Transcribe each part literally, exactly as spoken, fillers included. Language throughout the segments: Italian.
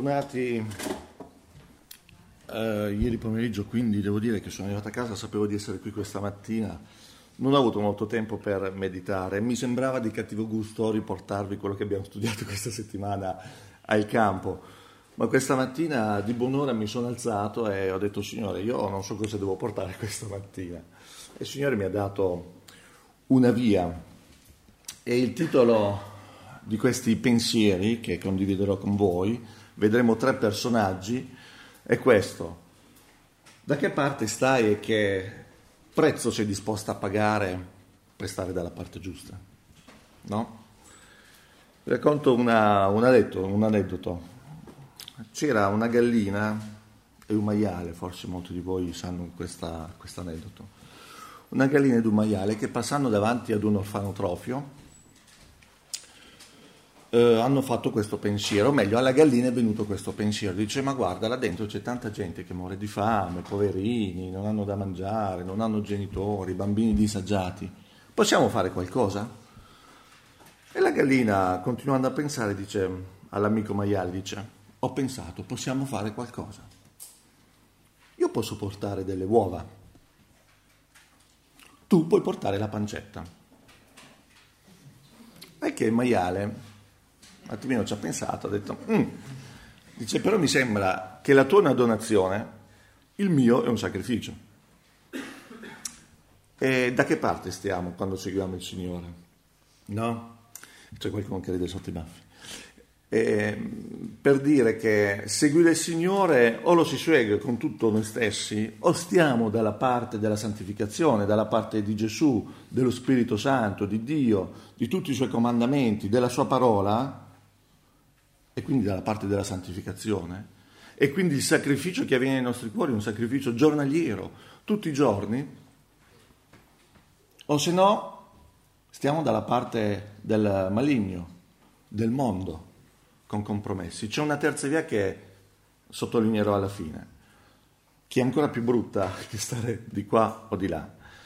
tornati eh, ieri pomeriggio, quindi devo dire che sono arrivato a casa, sapevo di essere qui questa mattina, non ho avuto molto tempo per meditare, mi sembrava di cattivo gusto riportarvi quello che abbiamo studiato questa settimana al campo, ma questa mattina di buon'ora mi sono alzato e ho detto: Signore, io non so cosa devo portare questa mattina, e il Signore mi ha dato una via, e il titolo di questi pensieri che condividerò con voi, vedremo tre personaggi, è questo: da che parte stai e che prezzo sei disposta a pagare per stare dalla parte giusta? No? Vi racconto una, un, aneddoto, un aneddoto. C'era una gallina e un maiale, forse molti di voi sanno questo aneddoto. Una gallina ed un maiale che, passando davanti ad un orfanotrofio, eh, hanno fatto questo pensiero, o meglio, alla gallina è venuto questo pensiero. Dice: ma guarda, là dentro c'è tanta gente che muore di fame, poverini, non hanno da mangiare, non hanno genitori, bambini disagiati. Possiamo fare qualcosa? E la gallina, continuando a pensare, dice all'amico maiale, dice: ho pensato, possiamo fare qualcosa. Io posso portare delle uova, tu puoi portare la pancetta. E che il maiale un attimino ci ha pensato, ha detto: mm. dice, però mi sembra che la tua è una donazione, il mio è un sacrificio. E da che parte stiamo quando seguiamo il Signore? No? C'è qualcuno che ride sotto i baffi. E per dire che seguire il Signore o lo si segue con tutto noi stessi, o stiamo dalla parte della santificazione, dalla parte di Gesù, dello Spirito Santo, di Dio, di tutti i Suoi comandamenti, della Sua parola, e quindi dalla parte della santificazione, e quindi il sacrificio che avviene nei nostri cuori è un sacrificio giornaliero, tutti i giorni, o se no stiamo dalla parte del maligno, del mondo, con compromessi. C'è una terza via che sottolineerò alla fine, che è ancora più brutta che stare di qua o di là.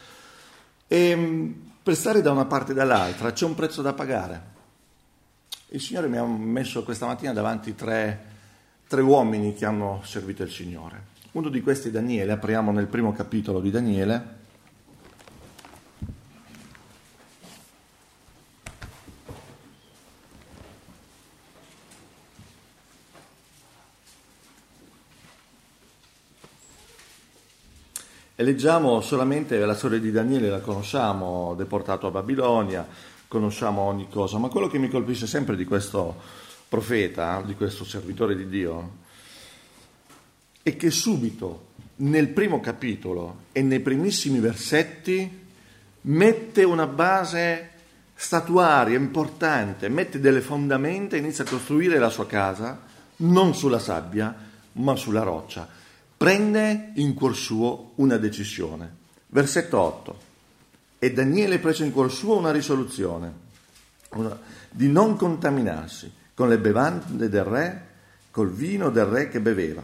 E per stare da una parte e dall'altra c'è un prezzo da pagare. Il Signore mi ha messo questa mattina davanti tre, tre uomini che hanno servito il Signore. Uno di questi è Daniele. Apriamo nel primo capitolo di Daniele. E leggiamo solamente la storia di Daniele, la conosciamo, deportato a Babilonia, conosciamo ogni cosa, ma quello che mi colpisce sempre di questo profeta, di questo servitore di Dio, è che subito, nel primo capitolo e nei primissimi versetti, mette una base statuaria importante, mette delle fondamenta e inizia a costruire la sua casa, non sulla sabbia, ma sulla roccia. Prende in cuor suo una decisione. Versetto otto. E Daniele prese in cuor suo una risoluzione, una, di non contaminarsi con le bevande del re, col vino del re che beveva.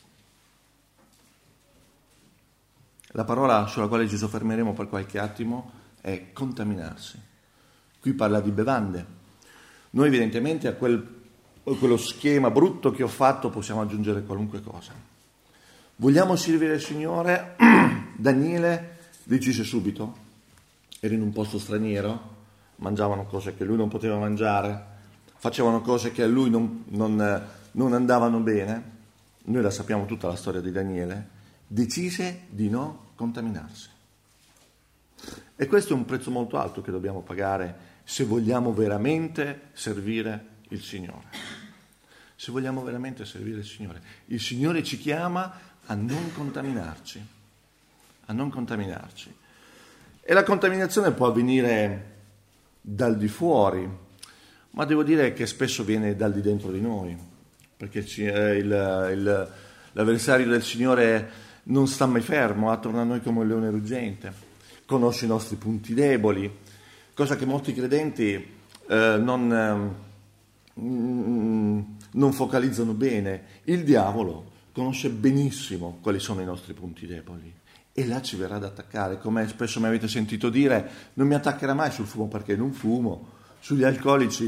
La parola sulla quale ci soffermeremo per qualche attimo è contaminarsi. Qui parla di bevande. Noi evidentemente a, quel, a quello schema brutto che ho fatto possiamo aggiungere qualunque cosa. Vogliamo servire il Signore? Daniele decise subito. Era in un posto straniero, mangiavano cose che lui non poteva mangiare, facevano cose che a lui non, non, non andavano bene. Noi la sappiamo tutta la storia di Daniele. Decise di non contaminarsi. E questo è un prezzo molto alto che dobbiamo pagare se vogliamo veramente servire il Signore. Se vogliamo veramente servire il Signore. Il Signore ci chiama a non contaminarci, a non contaminarci. E la contaminazione può avvenire dal di fuori, ma devo dire che spesso viene dal di dentro di noi, perché ci, eh, il, il, l'avversario del Signore non sta mai fermo, attorno a noi come un leone ruggente, conosce i nostri punti deboli, cosa che molti credenti eh, non, eh, non focalizzano bene. Il diavolo conosce benissimo quali sono i nostri punti deboli e là ci verrà ad attaccare. Come spesso mi avete sentito dire, non mi attaccherà mai sul fumo perché non fumo, sugli alcolici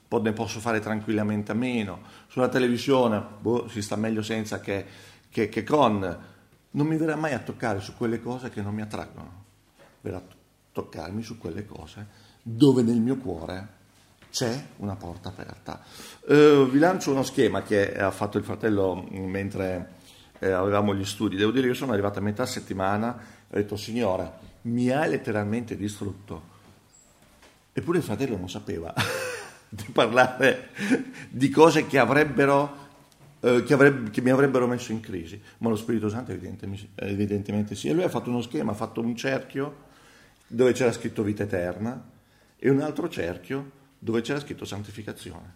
ne posso fare tranquillamente a meno. Sulla televisione, boh, si sta meglio senza che, che, che con. Non mi verrà mai a toccare su quelle cose che non mi attraggono. Verrà a toccarmi su quelle cose dove nel mio cuore c'è una porta aperta. Eh, vi lancio uno schema che ha fatto il fratello mentre eh, avevamo gli studi. Devo dire, io sono arrivato a metà settimana e ho detto: Signore, mi hai letteralmente distrutto. Eppure il fratello non sapeva di parlare di cose che avrebbero eh, che, avrebbe, che mi avrebbero messo in crisi, ma lo Spirito Santo evidentemente, evidentemente sì. E lui ha fatto uno schema, ha fatto un cerchio dove c'era scritto vita eterna e un altro cerchio dove c'era scritto santificazione,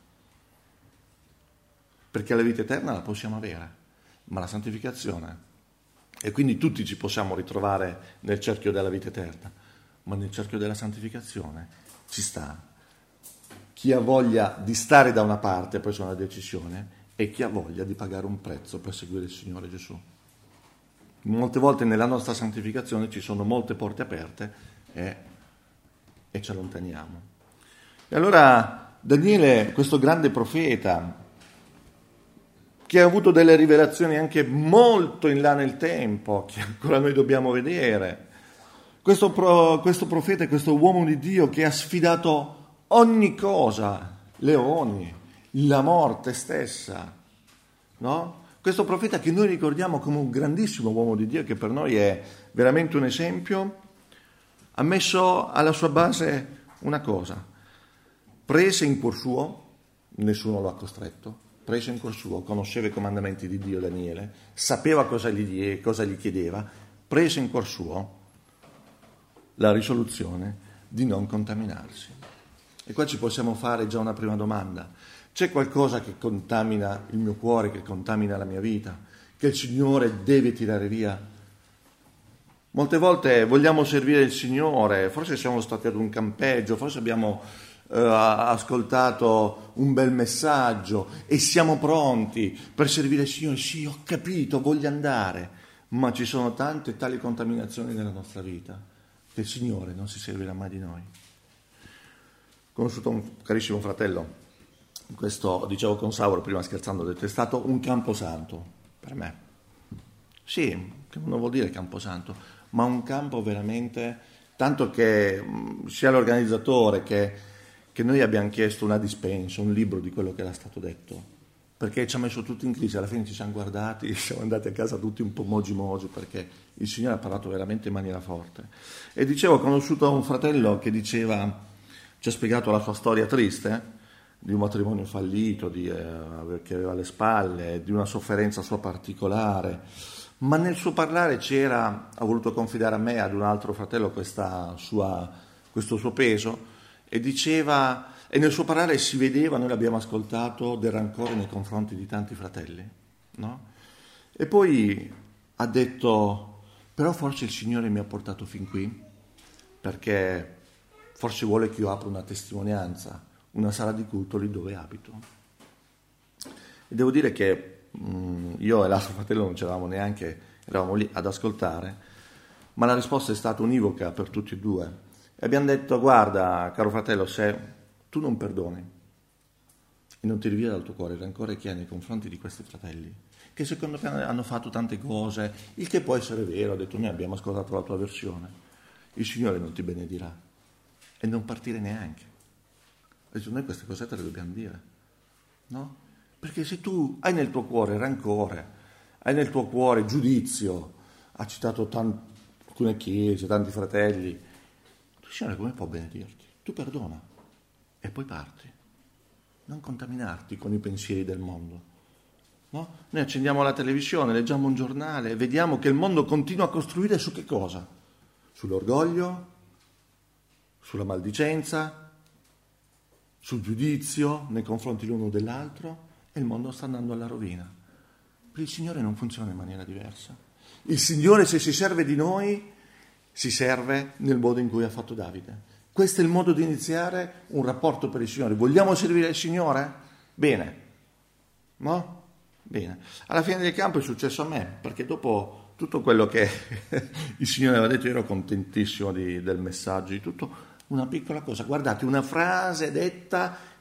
perché la vita eterna la possiamo avere, ma la santificazione, e quindi tutti ci possiamo ritrovare nel cerchio della vita eterna, ma nel cerchio della santificazione ci sta chi ha voglia di stare da una parte, poi è una decisione, e chi ha voglia di pagare un prezzo per seguire il Signore Gesù. Molte volte nella nostra santificazione ci sono molte porte aperte e, e ci allontaniamo. E allora Daniele, questo grande profeta, che ha avuto delle rivelazioni anche molto in là nel tempo, che ancora noi dobbiamo vedere, questo, pro, questo profeta, questo uomo di Dio che ha sfidato ogni cosa, leoni, la morte stessa, no? Questo profeta che noi ricordiamo come un grandissimo uomo di Dio, che per noi è veramente un esempio, ha messo alla sua base una cosa: prese in cuor suo, nessuno lo ha costretto, prese in cuor suo, conosceva i comandamenti di Dio Daniele, sapeva cosa gli, cosa gli chiedeva, prese in cuor suo la risoluzione di non contaminarsi. E qua ci possiamo fare già una prima domanda: c'è qualcosa che contamina il mio cuore, che contamina la mia vita, che il Signore deve tirare via? Molte volte vogliamo servire il Signore, forse siamo stati ad un campeggio, forse abbiamo eh, ascoltato un bel messaggio e siamo pronti per servire il Signore. Sì, ho capito, voglio andare, ma ci sono tante tali contaminazioni nella nostra vita che il Signore non si servirà mai di noi. Ho conosciuto un carissimo fratello, questo dicevo con Sauro prima scherzando, ho detto: è stato un camposanto per me. Sì, che non vuol dire camposanto, ma un campo veramente, tanto che sia l'organizzatore che, che noi abbiamo chiesto una dispensa, un libro di quello che era stato detto, perché ci ha messo tutti in crisi. Alla fine ci siamo guardati, siamo andati a casa tutti un po' mogi mogi, perché il Signore ha parlato veramente in maniera forte. E dicevo, ho conosciuto un fratello che diceva, ci ha spiegato la sua storia triste, eh? di un matrimonio fallito, di, eh, che aveva alle spalle, di una sofferenza sua particolare, ma nel suo parlare c'era, ha voluto confidare a me e ad un altro fratello questa sua, questo suo peso, e diceva, e nel suo parlare si vedeva, noi l'abbiamo ascoltato, del rancore nei confronti di tanti fratelli, no? E poi ha detto: però forse il Signore mi ha portato fin qui perché forse vuole che io apra una testimonianza, una sala di culto lì dove abito. E devo dire che mh, io e l'altro fratello non c'eravamo neanche, eravamo lì ad ascoltare, ma la risposta è stata univoca per tutti e due. E abbiamo detto: guarda, caro fratello, se tu non perdoni e non tiri via dal tuo cuore il rancore che hai nei confronti di questi fratelli, che secondo me hanno fatto tante cose, il che può essere vero, ha detto: noi abbiamo ascoltato la tua versione, il Signore non ti benedirà. E non partire neanche. Ha detto: noi queste cose te le dobbiamo dire, no? Perché se tu hai nel tuo cuore rancore, hai nel tuo cuore giudizio, ha citato tant- alcune chiese, tanti fratelli, il Signore come può benedirti? Tu perdona e poi parti. Non contaminarti con i pensieri del mondo, no? Noi accendiamo la televisione, leggiamo un giornale e vediamo che il mondo continua a costruire su che cosa? Sull'orgoglio, sulla maldicenza, sul giudizio nei confronti l'uno dell'altro, e il mondo sta andando alla rovina. Per il Signore non funziona in maniera diversa. Il Signore, se si serve di noi, si serve nel modo in cui ha fatto Davide. Questo è il modo di iniziare un rapporto per il Signore. Vogliamo servire il Signore? Bene. No? Bene. Alla fine del campo è successo a me, perché dopo tutto quello che il Signore aveva detto, io ero contentissimo di, del messaggio, di tutto. Una piccola cosa, guardate, una frase detta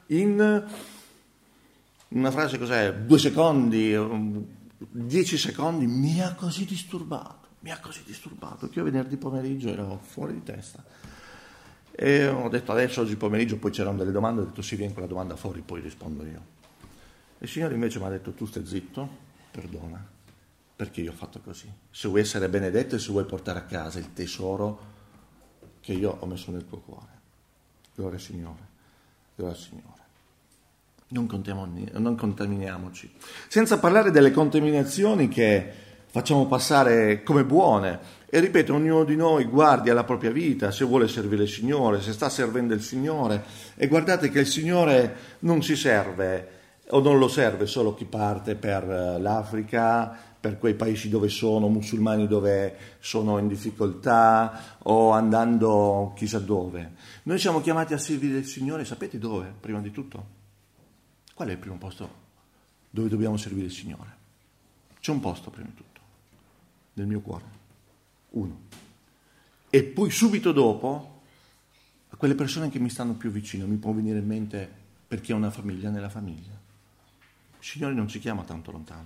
in una frase cos'è, due secondi, dieci secondi, mi ha così disturbato, mi ha così disturbato, che io venerdì pomeriggio ero fuori di testa. E ho detto adesso, oggi pomeriggio, poi c'erano delle domande, ho detto sì, vieni con la domanda fuori, poi rispondo io. E il Signore invece mi ha detto, tu stai zitto, perdona, perché io ho fatto così. Se vuoi essere benedetto e se vuoi portare a casa il tesoro che io ho messo nel tuo cuore. Gloria al Signore, gloria al Signore. Non, non contaminiamoci. Senza parlare delle contaminazioni che facciamo passare come buone. E ripeto, ognuno di noi guardi alla propria vita, se vuole servire il Signore, se sta servendo il Signore. E guardate che il Signore non si serve o non lo serve solo chi parte per l'Africa, per quei paesi dove sono musulmani, dove sono in difficoltà o andando chissà dove. Noi siamo chiamati a servire il Signore, sapete dove? Prima di tutto? Qual è il primo posto dove dobbiamo servire il Signore? C'è un posto prima di tutto, nel mio cuore, uno. E poi subito dopo, a quelle persone che mi stanno più vicino, mi può venire in mente per chi ha una famiglia, nella famiglia. Il Signore non ci chiama tanto lontano.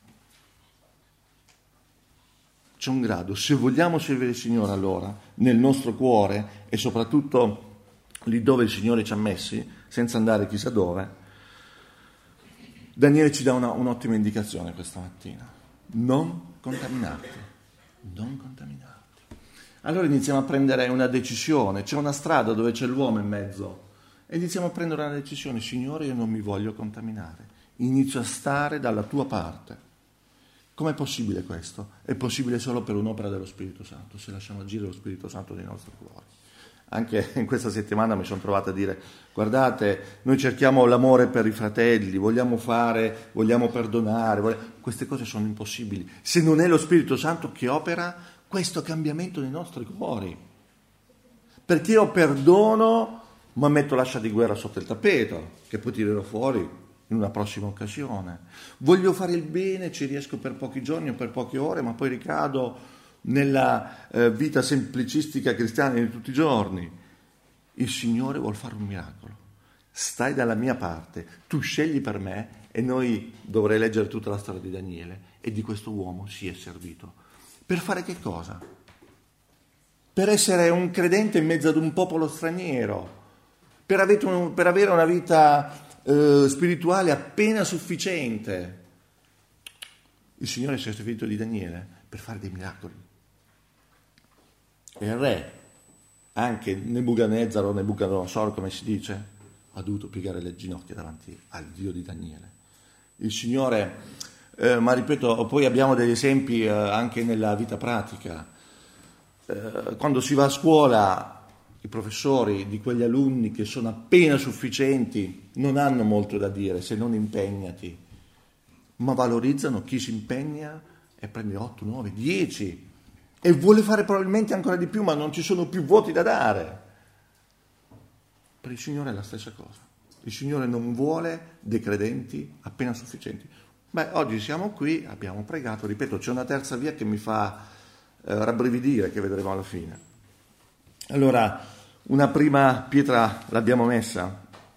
C'è un grado, se vogliamo servire il Signore allora, nel nostro cuore e soprattutto lì dove il Signore ci ha messi, senza andare chissà dove, Daniele ci dà una, un'ottima indicazione questa mattina. Non contaminarti, non contaminarti. Allora iniziamo a prendere una decisione, c'è una strada dove c'è l'uomo in mezzo e iniziamo a prendere una decisione, Signore io non mi voglio contaminare, inizio a stare dalla tua parte. Com'è possibile questo? È possibile solo per un'opera dello Spirito Santo, se lasciamo agire lo Spirito Santo nei nostri cuori. Anche in questa settimana mi sono trovato a dire, guardate, noi cerchiamo l'amore per i fratelli, vogliamo fare, vogliamo perdonare, vogliamo... queste cose sono impossibili. Se non è lo Spirito Santo che opera questo cambiamento nei nostri cuori. Perché io perdono, ma metto l'ascia di guerra sotto il tappeto, che poi tirerò fuori in una prossima occasione. Voglio fare il bene, ci riesco per pochi giorni o per poche ore, ma poi ricado nella eh, vita semplicistica cristiana di tutti i giorni. Il Signore vuol fare un miracolo. Stai dalla mia parte, tu scegli per me e noi dovrei leggere tutta la storia di Daniele e di questo uomo si è servito. Per fare che cosa? Per essere un credente in mezzo ad un popolo straniero, per avere, un, per avere una vita eh, spirituale appena sufficiente. Il Signore si è servito di Daniele per fare dei miracoli. E il re, anche Nebuchadnezzar o Nebuchadnezzar, come si dice, ha dovuto piegare le ginocchia davanti al Dio di Daniele. Il Signore, eh, ma ripeto, poi abbiamo degli esempi eh, anche nella vita pratica. Eh, quando si va a scuola, i professori di quegli alunni che sono appena sufficienti non hanno molto da dire se non impegnati, ma valorizzano chi si impegna e prende otto, nove, dieci e vuole fare probabilmente ancora di più, ma non ci sono più voti da dare. Per il Signore è la stessa cosa. Il Signore non vuole dei credenti appena sufficienti. Beh, oggi siamo qui, abbiamo pregato, ripeto, c'è una terza via che mi fa eh, rabbrividire, che vedremo alla fine. Allora, una prima pietra l'abbiamo messa.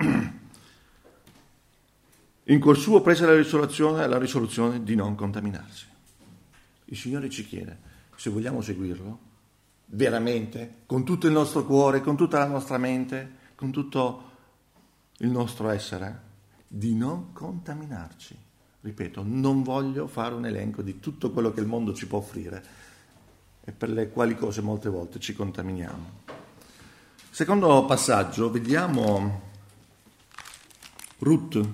In quel suo prese la risoluzione, la risoluzione di non contaminarsi. Il Signore ci chiede, se vogliamo seguirlo, veramente, con tutto il nostro cuore, con tutta la nostra mente, con tutto il nostro essere, di non contaminarci. Ripeto, non voglio fare un elenco di tutto quello che il mondo ci può offrire e per le quali cose molte volte ci contaminiamo. Secondo passaggio, vediamo Ruth.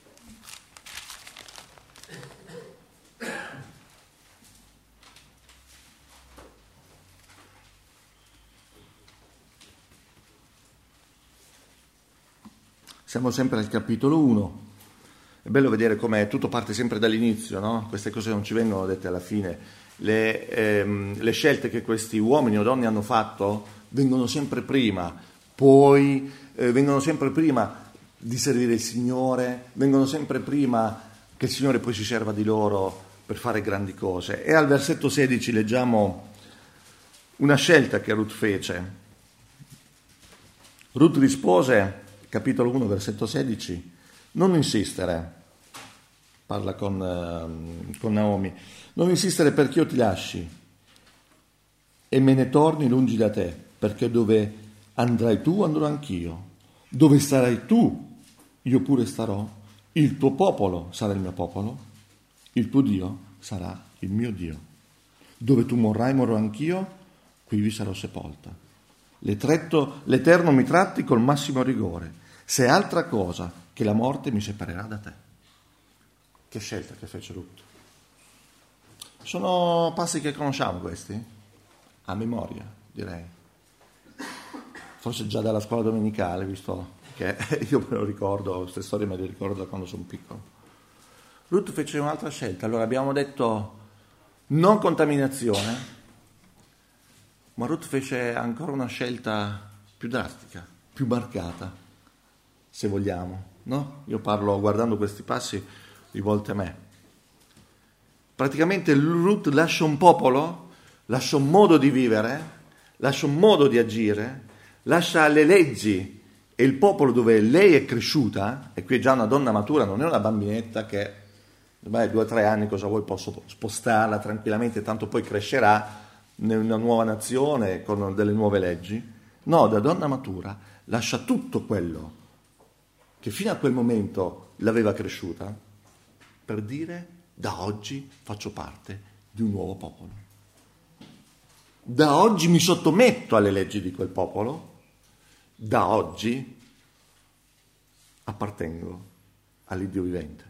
Siamo sempre al capitolo uno. È bello vedere come tutto parte sempre dall'inizio, no? Queste cose non ci vengono dette alla fine. Le, ehm, le scelte che questi uomini o donne hanno fatto vengono sempre prima, poi eh, vengono sempre prima di servire il Signore, vengono sempre prima che il Signore poi si serva di loro per fare grandi cose. E al versetto sedici leggiamo una scelta che Ruth fece. Ruth rispose: capitolo uno, versetto sedici, non insistere, parla con, eh, con Naomi, non insistere perché io ti lasci e me ne torni lungi da te, perché dove andrai tu andrò anch'io, dove starai tu io pure starò, il tuo popolo sarà il mio popolo, il tuo Dio sarà il mio Dio, dove tu morrai morrò anch'io, qui vi sarò sepolta. Le tretto, l'Eterno mi tratti col massimo rigore, se è altra cosa che la morte mi separerà da te. Che scelta che fece Ruth. Sono passi che conosciamo questi? A memoria, direi. Forse già dalla scuola domenicale, visto che io me lo ricordo, queste storie me le ricordo da quando sono piccolo. Ruth fece un'altra scelta, allora abbiamo detto non contaminazione, ma Ruth fece ancora una scelta più drastica, più marcata, se vogliamo, no? Io parlo guardando questi passi rivolti a me. Praticamente Ruth lascia un popolo, lascia un modo di vivere, lascia un modo di agire, lascia le leggi e il popolo dove lei è cresciuta, e qui è già una donna matura, non è una bambinetta che, beh, due o tre anni cosa vuoi, posso spostarla tranquillamente, tanto poi crescerà in una nuova nazione con delle nuove leggi. No, da donna matura lascia tutto quello che fino a quel momento l'aveva cresciuta per dire: da oggi faccio parte di un nuovo popolo. Da oggi mi sottometto alle leggi di quel popolo. Da oggi appartengo all'Iddio vivente.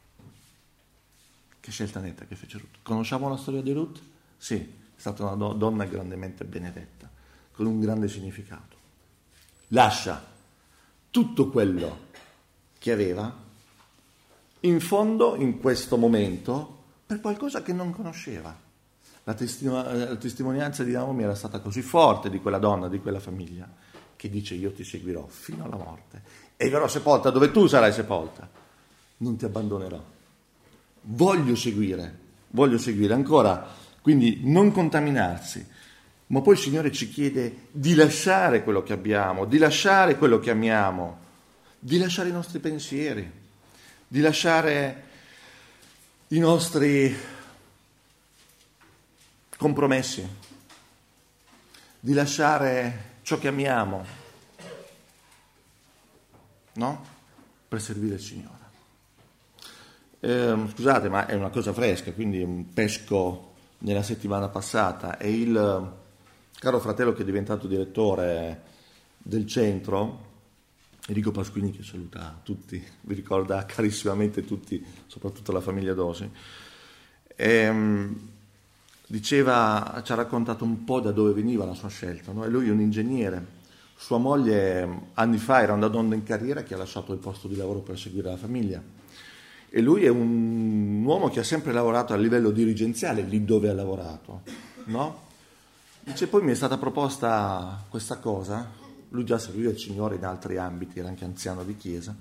Che scelta netta che fece Ruth. Conosciamo la storia di Ruth? Sì, è stata una do- donna grandemente benedetta, con un grande significato. Lascia tutto quello che aveva, in fondo, in questo momento, per qualcosa che non conosceva. La, testimo- la testimonianza di Naomi era stata così forte di quella donna, di quella famiglia, che dice: io ti seguirò fino alla morte e verrò sepolta dove tu sarai sepolta. Non ti abbandonerò. Voglio seguire, voglio seguire ancora, quindi non contaminarsi. Ma poi il Signore ci chiede di lasciare quello che abbiamo, di lasciare quello che amiamo, di lasciare i nostri pensieri, di lasciare i nostri compromessi, di lasciare ciò che amiamo, no? Per servire il Signore. Eh, scusate, ma è una cosa fresca, quindi pesco nella settimana passata e il caro fratello che è diventato direttore del centro, Enrico Pasquini, che saluta tutti, vi ricorda carissimamente tutti, soprattutto la famiglia Dosi, ehm, diceva, ci ha raccontato un po' da dove veniva la sua scelta, no? E lui è un ingegnere, sua moglie anni fa era una donna in carriera che ha lasciato il posto di lavoro per seguire la famiglia, e lui è un uomo che ha sempre lavorato a livello dirigenziale lì dove ha lavorato, no? Dice: poi mi è stata proposta questa cosa, lui già serviva il Signore in altri ambiti, era anche anziano di chiesa,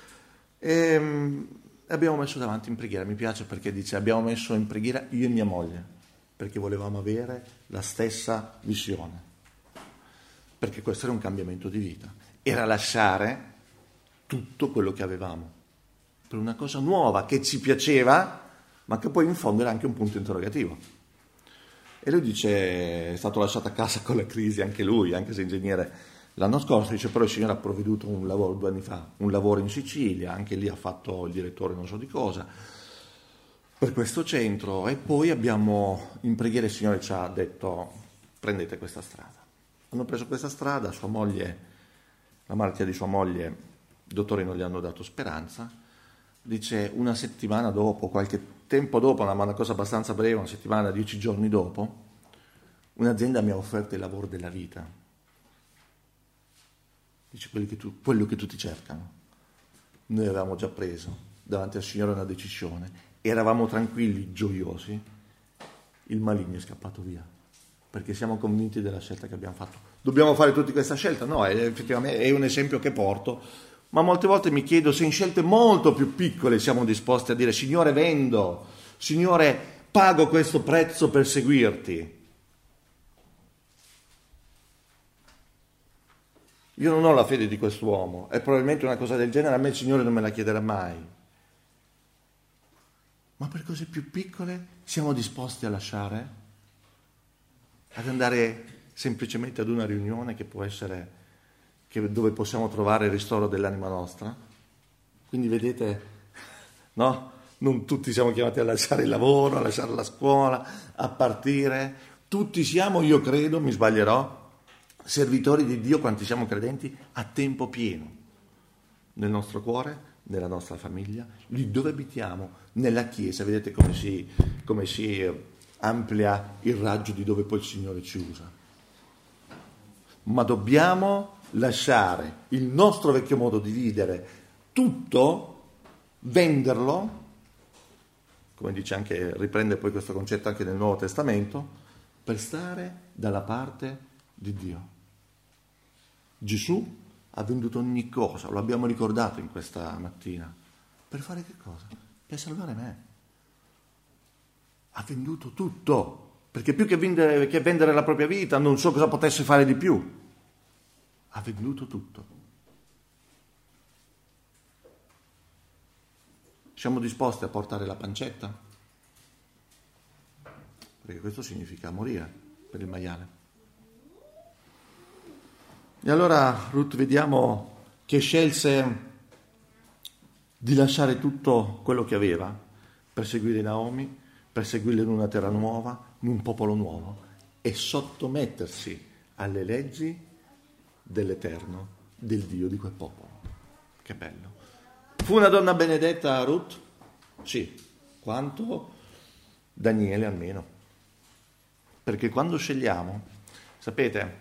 e abbiamo messo davanti in preghiera. Mi piace perché dice: abbiamo messo in preghiera io e mia moglie, perché volevamo avere la stessa visione, perché questo era un cambiamento di vita, era lasciare tutto quello che avevamo per una cosa nuova che ci piaceva, ma che poi in fondo era anche un punto interrogativo. E lui dice: è stato lasciato a casa con la crisi anche lui, anche se ingegnere l'anno scorso, dice: però il Signore ha provveduto un lavoro due anni fa, un lavoro in Sicilia, anche lì ha fatto il direttore non so di cosa, per questo centro, e poi abbiamo in preghiera il Signore ci ha detto: prendete questa strada. Hanno preso questa strada, sua moglie, la malattia di sua moglie, i dottori non gli hanno dato speranza. Dice: una settimana dopo, qualche tempo dopo, ma una cosa abbastanza breve, una settimana, dieci giorni dopo, un'azienda mi ha offerto il lavoro della vita. Dice: quello che, tu, quello che tutti cercano. Noi avevamo già preso davanti al Signore una decisione, eravamo tranquilli, gioiosi, il maligno è scappato via, perché siamo convinti della scelta che abbiamo fatto. Dobbiamo fare tutti questa scelta? No, è, effettivamente è un esempio che porto, ma molte volte mi chiedo se in scelte molto più piccole siamo disposti a dire: Signore, vendo, Signore, pago questo prezzo per seguirti. Io non ho la fede di quest'uomo e probabilmente una cosa del genere a me il Signore non me la chiederà mai. Ma per cose più piccole siamo disposti a lasciare? Ad andare semplicemente ad una riunione che può essere, che, dove possiamo trovare il ristoro dell'anima nostra? Quindi vedete, no? Non tutti siamo chiamati a lasciare il lavoro, a lasciare la scuola, a partire. Tutti siamo, io credo, mi sbaglierò, servitori di Dio, quanti siamo credenti, a tempo pieno, nel nostro cuore, nella nostra famiglia, lì dove abitiamo, nella Chiesa. Vedete come si, come si amplia il raggio di dove poi il Signore ci usa. Ma dobbiamo lasciare il nostro vecchio modo di vivere, tutto, venderlo, come dice anche, riprende poi questo concetto anche nel Nuovo Testamento, per stare dalla parte di Dio. Gesù ha venduto ogni cosa, lo abbiamo ricordato in questa mattina. Per fare che cosa? Per salvare me. Ha venduto tutto, perché più che vendere, che vendere la propria vita, non so cosa potesse fare di più. Ha venduto tutto. Siamo disposti a portare la pancetta? Perché questo significa morire per il maiale. E allora Ruth vediamo che scelse di lasciare tutto quello che aveva per seguire Naomi, per seguirla in una terra nuova, in un popolo nuovo e sottomettersi alle leggi dell'Eterno, del Dio di quel popolo. Che bello. Fu una donna benedetta Ruth? Sì, quanto Daniele almeno. Perché quando scegliamo, sapete,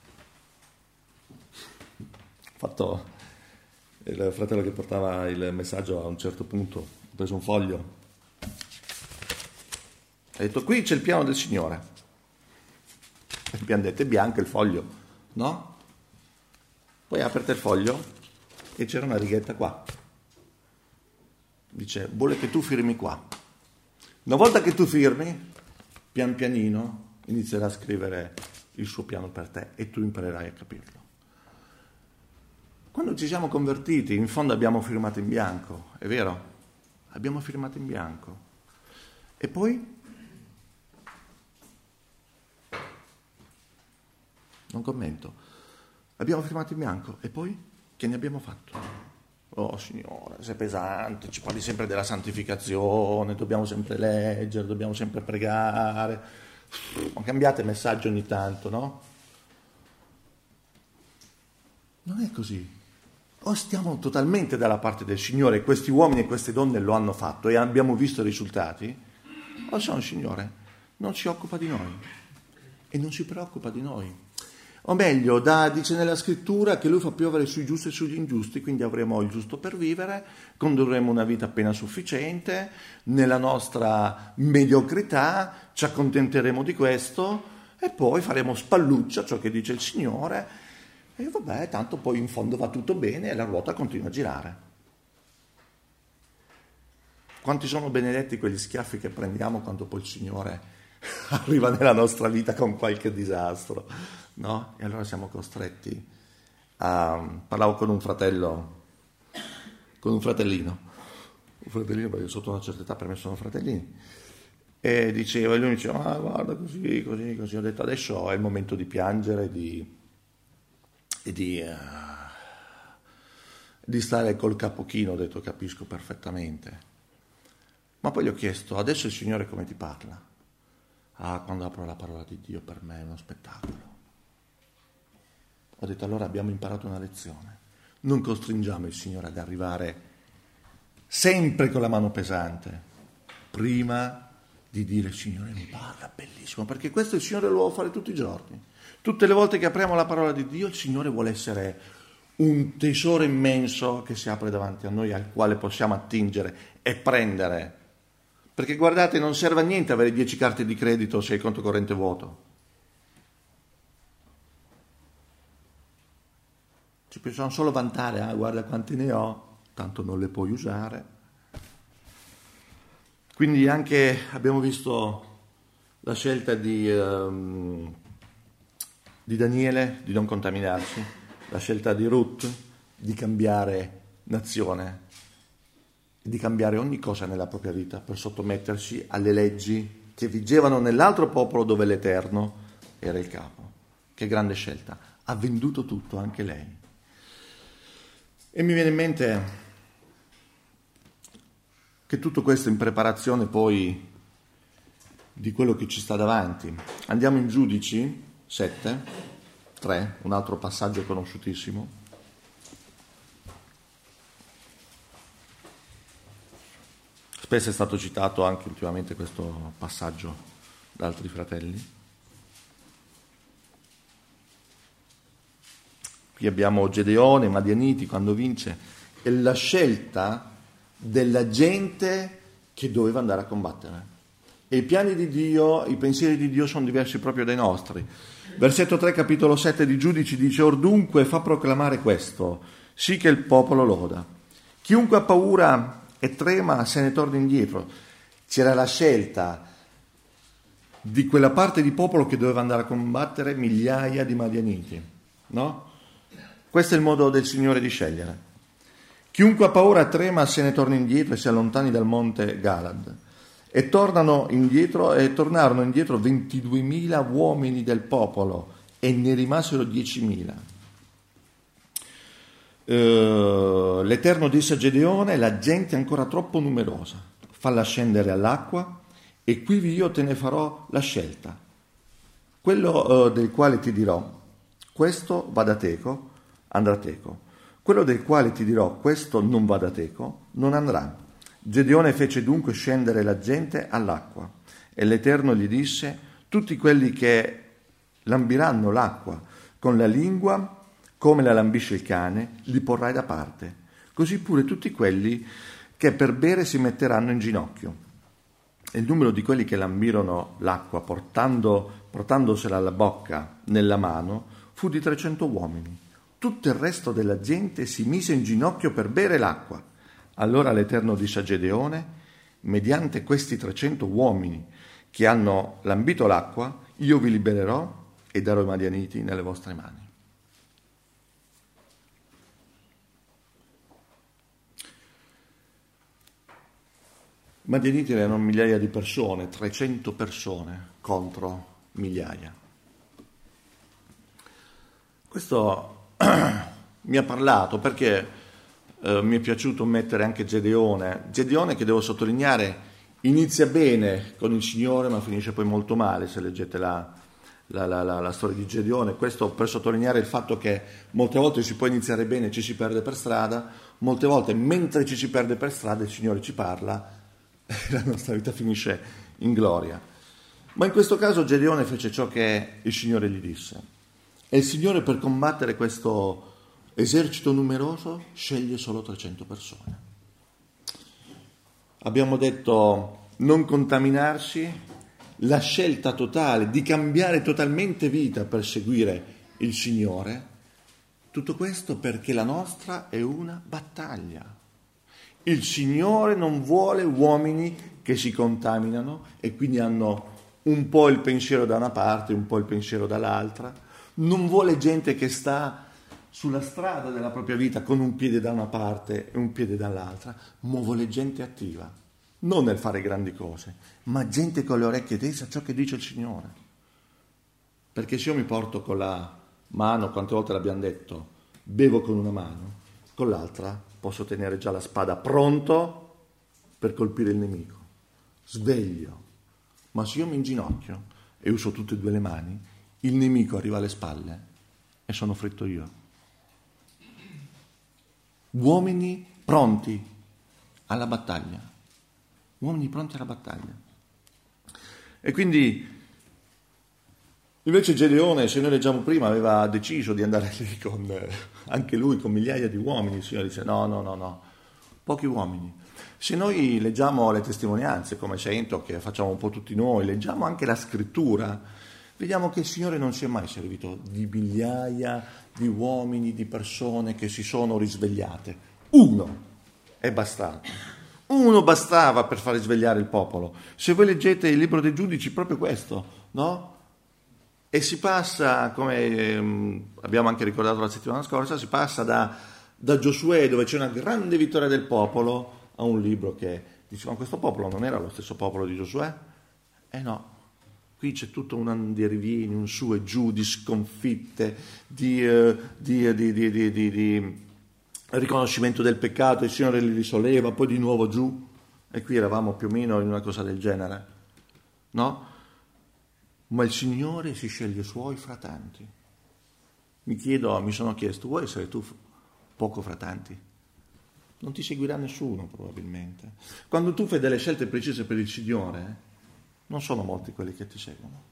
fatto il fratello che portava il messaggio a un certo punto, ho preso un foglio, ha detto qui c'è il piano del Signore, e abbiamo detto è bianco il foglio, no? Poi ha aperto il foglio e c'era una righetta qua, dice vuole che tu firmi qua, una volta che tu firmi pian pianino inizierà a scrivere il suo piano per te e tu imparerai a capirlo. Quando ci siamo convertiti, in fondo abbiamo firmato in bianco, è vero? Abbiamo firmato in bianco. E poi? Non commento. Abbiamo firmato in bianco. E poi? Che ne abbiamo fatto? Oh Signore, sei pesante, ci parli sempre della santificazione, dobbiamo sempre leggere, dobbiamo sempre pregare. Cambiate messaggio ogni tanto, no? Non è così. O stiamo totalmente dalla parte del Signore, questi uomini e queste donne lo hanno fatto e abbiamo visto i risultati, o se no il Signore non si occupa di noi e non si preoccupa di noi. O meglio, da, dice nella scrittura che Lui fa piovere sui giusti e sugli ingiusti, quindi avremo il giusto per vivere, condurremo una vita appena sufficiente, nella nostra mediocrità ci accontenteremo di questo e poi faremo spalluccia ciò che dice il Signore. E vabbè, tanto poi in fondo va tutto bene e la ruota continua a girare. Quanti sono benedetti quegli schiaffi che prendiamo quando poi il Signore arriva nella nostra vita con qualche disastro, no? E allora siamo costretti a... Parlavo con un fratello, con un fratellino, un fratellino perché sotto una certa età per me sono fratellini, e diceva, e lui mi diceva, ah, guarda così, così, così. Ho detto, adesso è il momento di piangere, di... e di, uh, di stare col capo chino. Ho detto capisco perfettamente, ma poi gli ho chiesto adesso il Signore come ti parla? Ah, quando apro la parola di Dio per me è uno spettacolo. Ho detto allora abbiamo imparato una lezione, non costringiamo il Signore ad arrivare sempre con la mano pesante prima di dire Signore mi parla, bellissimo, perché questo il Signore lo vuole fare tutti i giorni. Tutte le volte che apriamo la parola di Dio, il Signore vuole essere un tesoro immenso che si apre davanti a noi, al quale possiamo attingere e prendere. Perché guardate, non serve a niente avere dieci carte di credito se il conto corrente è vuoto. Ci possiamo solo vantare, ah, guarda quanti ne ho, tanto non le puoi usare. Quindi anche abbiamo visto la scelta di... Um, di Daniele di non contaminarsi, la scelta di Ruth di cambiare nazione, di cambiare ogni cosa nella propria vita per sottomettersi alle leggi che vigevano nell'altro popolo dove l'Eterno era il capo. Che grande scelta! Ha venduto tutto, anche lei. E mi viene in mente che tutto questo in preparazione poi di quello che ci sta davanti. Andiamo in Giudici sette, tre, un altro passaggio conosciutissimo. Spesso è stato citato anche ultimamente questo passaggio da altri fratelli. Qui abbiamo Gedeone, Madianiti, quando vince, e la scelta della gente che doveva andare a combattere. E i piani di Dio, i pensieri di Dio sono diversi proprio dai nostri. Versetto tre, capitolo sette di Giudici dice: Or dunque fa proclamare questo, sì che il popolo loda. Chiunque ha paura e trema se ne torna indietro. C'era la scelta di quella parte di popolo che doveva andare a combattere migliaia di Madianiti, no? Questo è il modo del Signore di scegliere. Chiunque ha paura trema se ne torna indietro e si allontani dal monte Galad. E tornano indietro e tornarono indietro ventiduemila uomini del popolo e ne rimasero diecimila. Uh, L'Eterno disse a Gedeone: la gente è ancora troppo numerosa, falla scendere all'acqua e quivi io te ne farò la scelta. Quello uh, del quale ti dirò questo vada teco, andrà teco. Quello del quale ti dirò questo non vada teco, non andrà. Gedeone fece dunque scendere la gente all'acqua e l'Eterno gli disse: tutti quelli che lambiranno l'acqua con la lingua come la lambisce il cane, li porrai da parte. Così pure tutti quelli che per bere si metteranno in ginocchio. E il numero di quelli che lambirono l'acqua portando, portandosela alla bocca nella mano fu di trecento uomini. Tutto il resto della gente si mise in ginocchio per bere l'acqua. Allora l'Eterno disse a Gedeone: mediante questi trecento uomini che hanno lambito l'acqua, io vi libererò e darò i Madianiti nelle vostre mani. Madianiti erano migliaia di persone, trecento persone contro migliaia. Questo mi ha parlato perché eh, mi è piaciuto mettere anche Gedeone. Gedeone, che devo sottolineare, inizia bene con il Signore ma finisce poi molto male, se leggete la, la, la, la, la storia di Gedeone. Questo per sottolineare il fatto che molte volte si può iniziare bene e ci si perde per strada, molte volte mentre ci si perde per strada il Signore ci parla e la nostra vita finisce in gloria. Ma in questo caso Gedeone fece ciò che il Signore gli disse. E il Signore, per combattere questo esercito numeroso, sceglie solo trecento persone. Abbiamo detto non contaminarsi, la scelta totale di cambiare totalmente vita per seguire il Signore. Tutto questo perché la nostra è una battaglia. Il Signore non vuole uomini che si contaminano e quindi hanno un po' il pensiero da una parte, un po' il pensiero dall'altra. Non vuole gente che sta sulla strada della propria vita con un piede da una parte e un piede dall'altra, ma vuole gente attiva, non nel fare grandi cose, ma gente con le orecchie tese a ciò che dice il Signore. Perché se io mi porto con la mano, quante volte l'abbiamo detto, bevo con una mano, con l'altra posso tenere già la spada pronto per colpire il nemico, sveglio. Ma se io mi inginocchio e uso tutte e due le mani, il nemico arriva alle spalle e sono fritto io. Uomini pronti alla battaglia. Uomini pronti alla battaglia. E quindi, invece Gedeone, se noi leggiamo prima, aveva deciso di andare lì con, anche lui, con migliaia di uomini. Il Signore dice no, no, no, no, pochi uomini. Se noi leggiamo le testimonianze, come sento che facciamo un po' tutti noi, leggiamo anche la scrittura, vediamo che il Signore non si è mai servito di migliaia di uomini, di persone che si sono risvegliate. Uno è bastato. Uno bastava per far risvegliare il popolo. Se voi leggete il libro dei Giudici, proprio questo, no? E si passa, come ehm, abbiamo anche ricordato la settimana scorsa, si passa da, da Giosuè, dove c'è una grande vittoria del popolo, a un libro che dice, ma questo popolo non era lo stesso popolo di Giosuè? Eh no, qui c'è tutto un andirivieni, un su e giù di sconfitte, di, eh, di, di, di, di, di, di riconoscimento del peccato, il Signore li risolleva, poi di nuovo giù, e qui eravamo più o meno in una cosa del genere, no? Ma il Signore si sceglie i suoi fra tanti. Mi chiedo, mi sono chiesto, vuoi essere tu poco fra tanti? Non ti seguirà nessuno probabilmente. Quando tu fai delle scelte precise per il Signore, non sono molti quelli che ti seguono.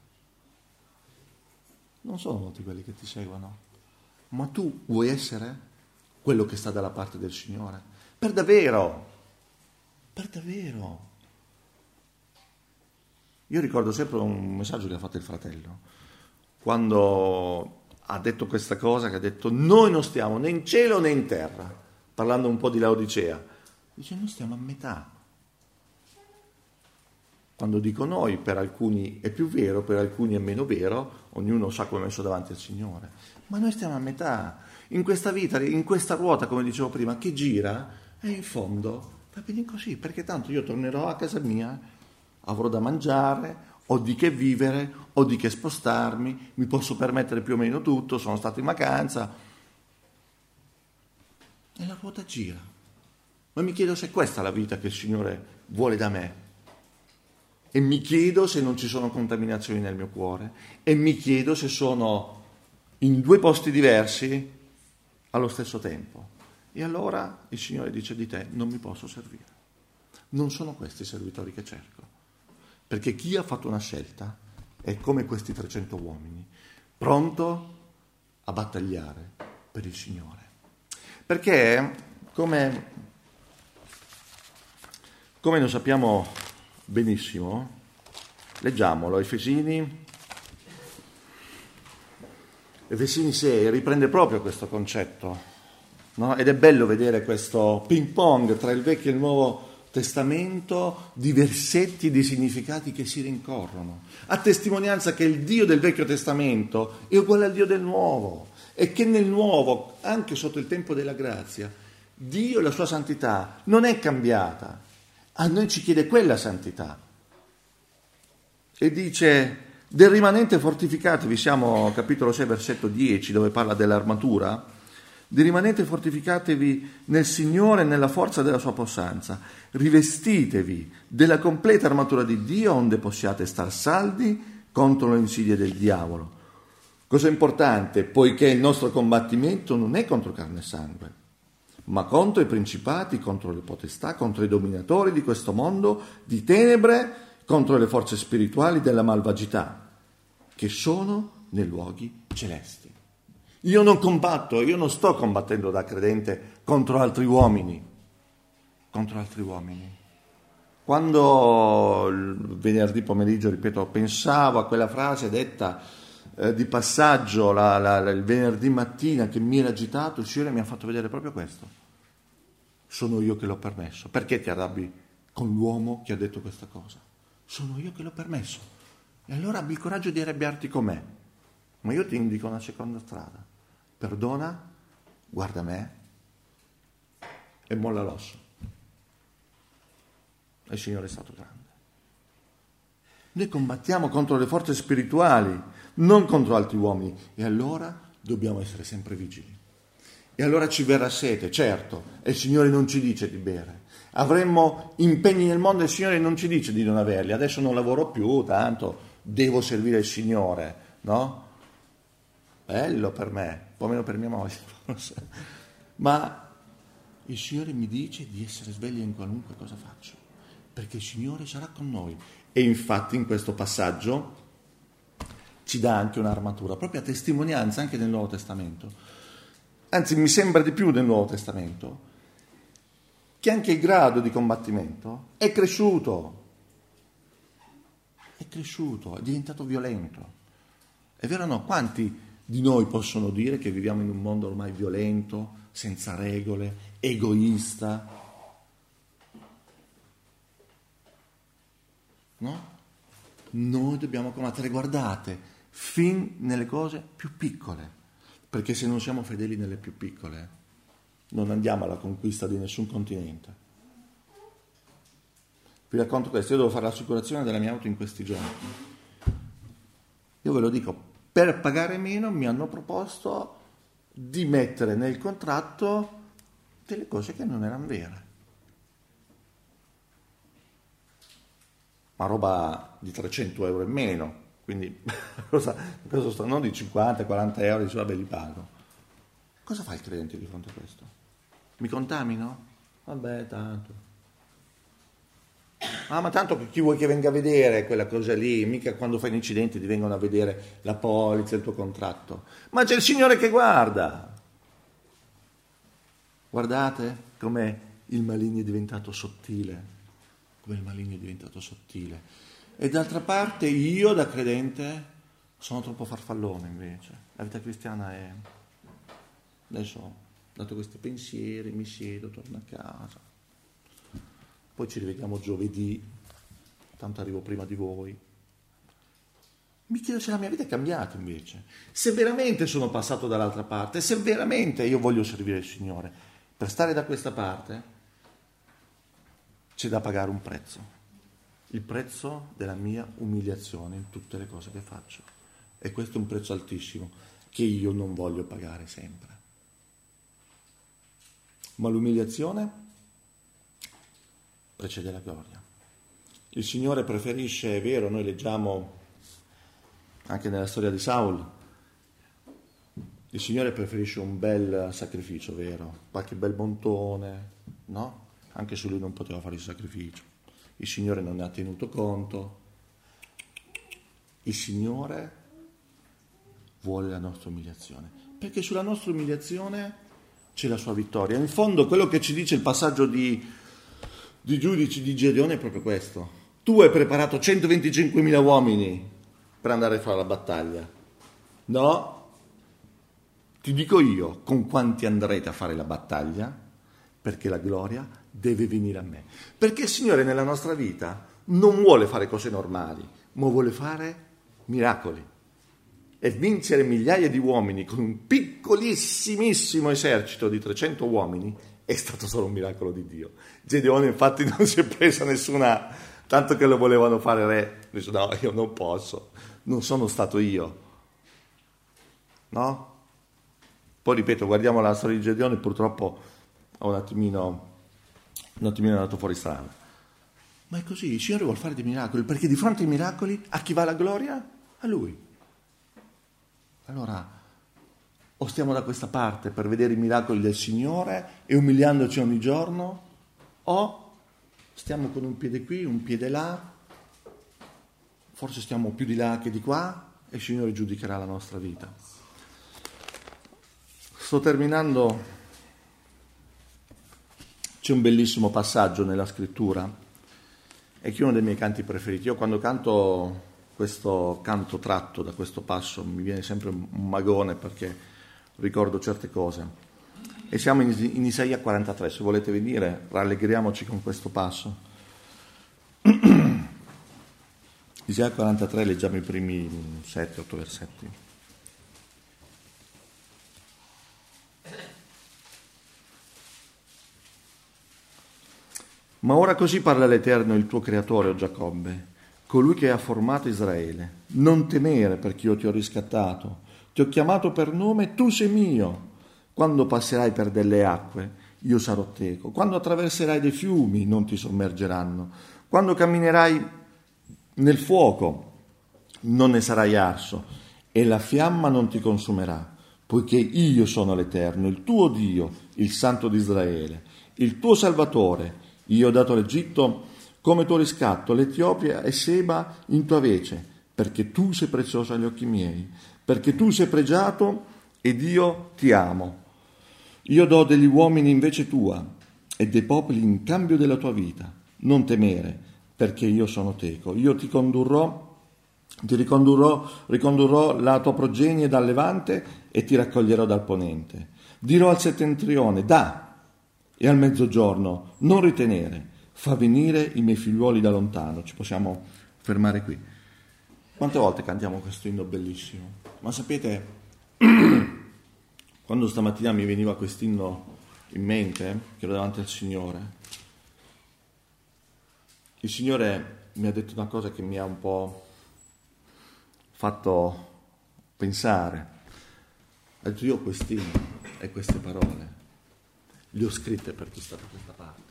Non sono molti quelli che ti seguono. Ma tu vuoi essere quello che sta dalla parte del Signore? Per davvero! Per davvero! Io ricordo sempre un messaggio che ha fatto il fratello, quando ha detto questa cosa, che ha detto noi non stiamo né in cielo né in terra, parlando un po' di Laodicea. Dice noi stiamo a metà. Quando dico noi, per alcuni è più vero, per alcuni è meno vero, ognuno sa come è messo davanti al Signore. Ma noi stiamo a metà. In questa vita, in questa ruota, come dicevo prima, che gira, e in fondo va bene così, perché tanto io tornerò a casa mia, avrò da mangiare, ho di che vivere, ho di che spostarmi, mi posso permettere più o meno tutto, sono stato in vacanza. E la ruota gira. Ma mi chiedo se questa è la vita che il Signore vuole da me. E mi chiedo se non ci sono contaminazioni nel mio cuore. E mi chiedo se sono in due posti diversi allo stesso tempo. E allora il Signore dice di te, non mi posso servire. Non sono questi i servitori che cerco. Perché chi ha fatto una scelta è come questi trecento uomini, pronto a battagliare per il Signore. Perché, come, come lo sappiamo benissimo, leggiamolo, Efesini, Efesini sei riprende proprio questo concetto, no? Ed è bello vedere questo ping pong tra il Vecchio e il Nuovo Testamento di versetti, di significati che si rincorrono, a testimonianza che il Dio del Vecchio Testamento è uguale al Dio del Nuovo e che nel Nuovo, anche sotto il tempo della grazia, Dio e la sua santità non è cambiata, a noi ci chiede quella santità. E dice, del rimanente fortificatevi, siamo capitolo sei versetto dieci dove parla dell'armatura, di rimanente fortificatevi nel Signore e nella forza della sua possanza, rivestitevi della completa armatura di Dio onde possiate star saldi contro le insidie del diavolo. Cosa importante, poiché il nostro combattimento non è contro carne e sangue, ma contro i principati, contro le potestà, contro i dominatori di questo mondo di tenebre, contro le forze spirituali della malvagità, che sono nei luoghi celesti. Io non combatto, io non sto combattendo da credente contro altri uomini, contro altri uomini. Quando il venerdì pomeriggio, ripeto, pensavo a quella frase detta eh, di passaggio la, la, la, il venerdì mattina che mi era agitato, il Signore mi ha fatto vedere proprio questo. Sono io che l'ho permesso. Perché ti arrabbi con l'uomo che ha detto questa cosa? Sono io che l'ho permesso. E allora abbi il coraggio di arrabbiarti con me. Ma io ti indico una seconda strada. Perdona, guarda me e molla l'osso. E il Signore è stato grande. Noi combattiamo contro le forze spirituali, non contro altri uomini. E allora dobbiamo essere sempre vigili. E allora ci verrà sete, certo, e il Signore non ci dice di bere. Avremmo impegni nel mondo e il Signore non ci dice di non averli. Adesso non lavoro più, tanto devo servire il Signore, no? Bello per me, un po' meno per mia moglie, ma il Signore mi dice di essere sveglio in qualunque cosa faccio, perché il Signore sarà con noi. E infatti in questo passaggio ci dà anche un'armatura, proprio a testimonianza anche nel Nuovo Testamento. Anzi, mi sembra di più nel Nuovo Testamento, che anche il grado di combattimento è cresciuto, è cresciuto, è diventato violento. È vero o no? Quanti di noi possono dire che viviamo in un mondo ormai violento, senza regole, egoista? No? Noi dobbiamo combattere. Guardate, fin nelle cose più piccole, perché se non siamo fedeli nelle più piccole non andiamo alla conquista di nessun continente. Vi racconto questo, io devo fare l'assicurazione della mia auto in questi giorni. Io ve lo dico, per pagare meno mi hanno proposto di mettere nel contratto delle cose che non erano vere. Ma roba di trecento euro in meno, quindi cosa, cosa sto, non di cinquanta quaranta euro, dice vabbè li pago. Cosa fa il credente di fronte a questo? Mi contamino? Vabbè, tanto. Ah, ma tanto chi vuoi che venga a vedere quella cosa lì? Mica quando fai un incidente ti vengono a vedere la polizza, il tuo contratto. Ma c'è il Signore che guarda. Guardate come il maligno è diventato sottile. Come il maligno è diventato sottile. E d'altra parte io da credente sono troppo farfallone invece. La vita cristiana è... Adesso ho dato questi pensieri, mi siedo, torno a casa. Poi ci rivediamo giovedì, tanto arrivo prima di voi. Mi chiedo se la mia vita è cambiata invece, se veramente sono passato dall'altra parte, se veramente io voglio servire il Signore. Per stare da questa parte c'è da pagare un prezzo, il prezzo della mia umiliazione in tutte le cose che faccio. E questo è un prezzo altissimo che io non voglio pagare sempre. Ma l'umiliazione precede la gloria. Il Signore preferisce, è vero, noi leggiamo anche nella storia di Saul, il Signore preferisce un bel sacrificio, vero? Qualche bel montone, no? Anche se lui non poteva fare il sacrificio. Il Signore non ne ha tenuto conto. Il Signore vuole la nostra umiliazione, perché sulla nostra umiliazione c'è la sua vittoria. In fondo quello che ci dice il passaggio di di giudici di Gedeone è proprio questo. Tu hai preparato centoventicinquemila uomini per andare a fare la battaglia. No? Ti dico io con quanti andrete a fare la battaglia, perché la gloria deve venire a me. Perché il Signore nella nostra vita non vuole fare cose normali, ma vuole fare miracoli. E vincere migliaia di uomini con un piccolissimissimo esercito di trecento uomini è stato solo un miracolo di Dio. Gedeone infatti non si è presa nessuna, tanto che lo volevano fare re, dice no, io non posso, non sono stato io, no? Poi ripeto, guardiamo la storia di Gedeone, purtroppo ho un attimino, un attimino andato fuori strada, ma è così, il Signore vuole fare dei miracoli, perché di fronte ai miracoli a chi va la gloria? A Lui. Allora o stiamo da questa parte per vedere i miracoli del Signore e umiliandoci ogni giorno, o stiamo con un piede qui, un piede là, forse stiamo più di là che di qua e il Signore giudicherà la nostra vita. Sto terminando, c'è un bellissimo passaggio nella scrittura e che è uno dei miei canti preferiti. Io quando canto questo canto tratto da questo passo mi viene sempre un magone perché ricordo certe cose. E siamo in, in Isaia quarantatré, se volete venire rallegriamoci con questo passo. Isaia quarantatré, leggiamo i primi sette otto versetti. Ma ora così parla l'Eterno, il tuo creatore, o Giacobbe, colui che ha formato Israele. Non temere, perché io ti ho riscattato, ti ho chiamato per nome, tu sei mio. Quando passerai per delle acque, io sarò teco. Quando attraverserai dei fiumi, non ti sommergeranno. Quando camminerai nel fuoco, non ne sarai arso, e la fiamma non ti consumerà, poiché io sono l'Eterno, il tuo Dio, il Santo di Israele, il tuo Salvatore. Io ho dato l'Egitto come tuo riscatto, l'Etiopia e Seba in tua vece, perché tu sei prezioso agli occhi miei, perché tu sei pregiato ed io ti amo. Io do degli uomini invece tua e dei popoli in cambio della tua vita. Non temere, perché io sono teco. Io ti condurrò, ti ricondurrò, ricondurrò la tua progenie dal levante e ti raccoglierò dal ponente. Dirò al settentrione, da, e al mezzogiorno, non ritenere, fa venire i miei figliuoli da lontano. Ci possiamo fermare qui. Quante volte cantiamo questo inno bellissimo? Ma sapete, quando stamattina mi veniva quest'inno in mente, che ero davanti al Signore, il Signore mi ha detto una cosa che mi ha un po' fatto pensare. Ha detto: io quest'inno e queste parole le ho scritte per chi sta da questa parte.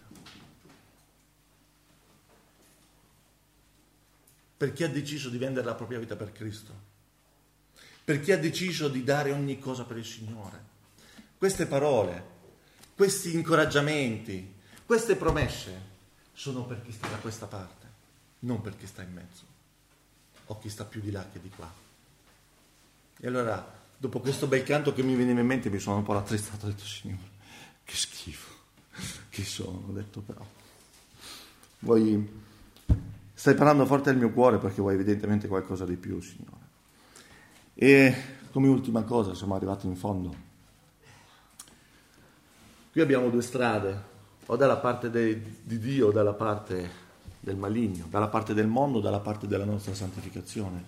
Per chi ha deciso di vendere la propria vita per Cristo, per chi ha deciso di dare ogni cosa per il Signore. Queste parole, questi incoraggiamenti, queste promesse sono per chi sta da questa parte, non per chi sta in mezzo o chi sta più di là che di qua. E allora, dopo questo bel canto che mi veniva in mente, mi sono un po' rattristato, ho detto: Signore, che schifo, chi sono? Ho detto: però vuoi... Stai parlando forte al mio cuore perché vuoi evidentemente qualcosa di più, Signore. E come ultima cosa, siamo arrivati in fondo. Qui abbiamo due strade, o dalla parte de, di Dio o dalla parte del maligno, dalla parte del mondo o dalla parte della nostra santificazione.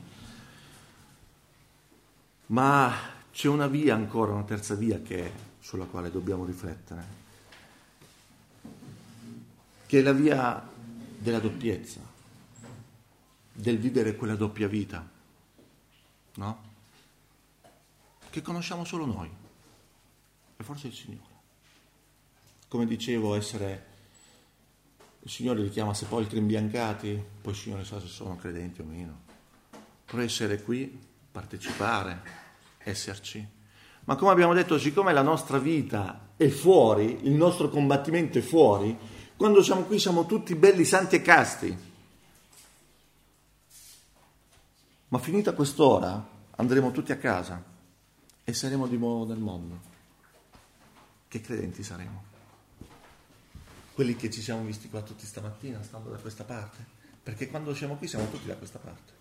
Ma c'è una via ancora, una terza via che, sulla quale dobbiamo riflettere, che è la via della doppiezza, del vivere quella doppia vita, no? Che conosciamo solo noi e forse il Signore. Come dicevo, essere, il Signore li chiama sepolcri imbiancati, poi il Signore sa se sono credenti o meno. Però essere qui, partecipare, esserci. Ma come abbiamo detto, siccome la nostra vita è fuori, il nostro combattimento è fuori, quando siamo qui siamo tutti belli, santi e casti. Ma finita quest'ora andremo tutti a casa e saremo di nuovo nel mondo. Che credenti saremo? Quelli che ci siamo visti qua tutti stamattina, stando da questa parte? Perché quando siamo qui siamo tutti da questa parte.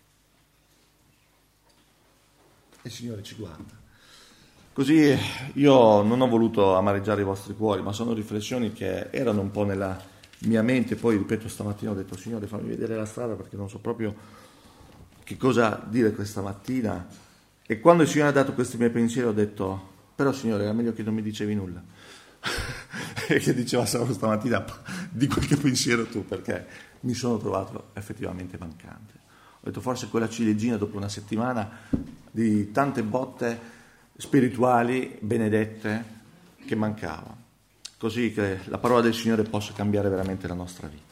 E il Signore ci guarda. Così io non ho voluto amareggiare i vostri cuori, ma sono riflessioni che erano un po' nella mia mente. Poi, ripeto, stamattina ho detto: Signore, fammi vedere la strada perché non so proprio che cosa dire questa mattina. E quando il Signore ha dato questi miei pensieri ho detto: però Signore, era meglio che non mi dicevi nulla e che diceva solo stamattina di qualche pensiero tu, perché mi sono trovato effettivamente mancante. Ho detto: forse quella ciliegina dopo una settimana di tante botte spirituali benedette che mancava, così che la parola del Signore possa cambiare veramente la nostra vita.